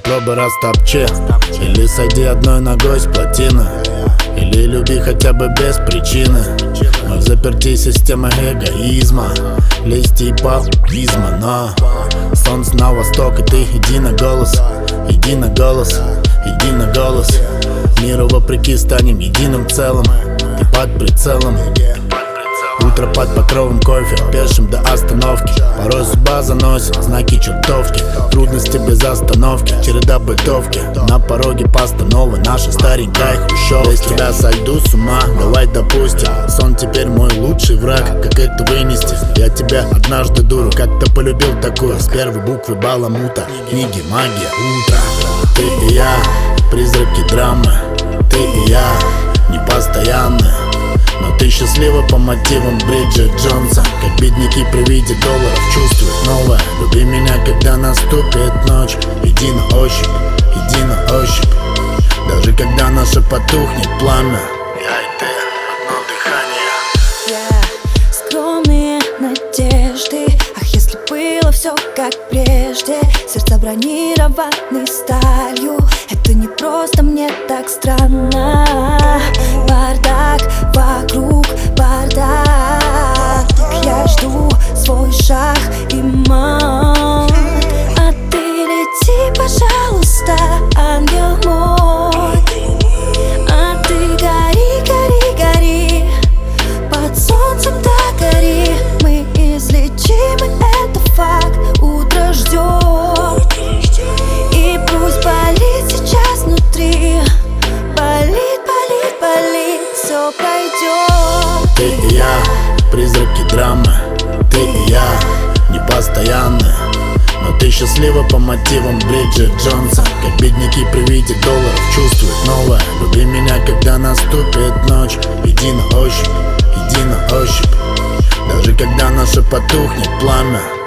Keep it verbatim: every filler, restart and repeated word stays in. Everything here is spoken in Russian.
попробуй растопчи. Или сойди одной ногой с плотины, или люби хотя бы без причины. Мы в заперти системы эгоизма, лести и попизма. Но солнце на восток, и ты иди на голос, иди на голос, иди на голос. Миру вопреки станем единым целым, ты под прицелом. Утро под покровом кофе, пешим до остановки. Порой судьба заносит знаки чертовки, трудности без остановки, череда бытовки. На пороге постановы наша старенькая хрущевка. Без тебя сойду с ума, давай допустим. Сон теперь мой лучший враг, как это вынести? Я тебя однажды, дуру, как-то полюбил такую. С первой буквы баламута, книги, магия, утро. Ты и я, призраки драмы, ты и я, непостоянные. Но ты счастлива по мотивам Бриджит Джонса. Как бедняки при виде долларов чувствуют новое. Люби меня, когда наступит ночь. Иди на ощупь, иди на ощупь. Даже когда наше потухнет пламя, я и ты, одно дыхание. Я скромные надежды. Ах, если было все как прежде. Сердца бронированы сталью. Это не просто, мне так странно. Бардак, вокруг бардак. Я жду свой шаг и мам. А ты лети, пожалуйста, ангел мой. А ты гори, гори, гори. Под солнцем так гори. Мы излечимы, это факт. Утро ждет. И пусть болит сейчас внутри. Болит, болит, болит, все пройдет. Ты и я, призраки драмы, ты и я, непостоянные. Но ты счастлива по мотивам Бриджит Джонса. Как бедняки при виде долларов чувствуют новое. Люби меня, когда наступит ночь. Иди на ощупь, иди на ощупь. Даже когда наше потухнет пламя,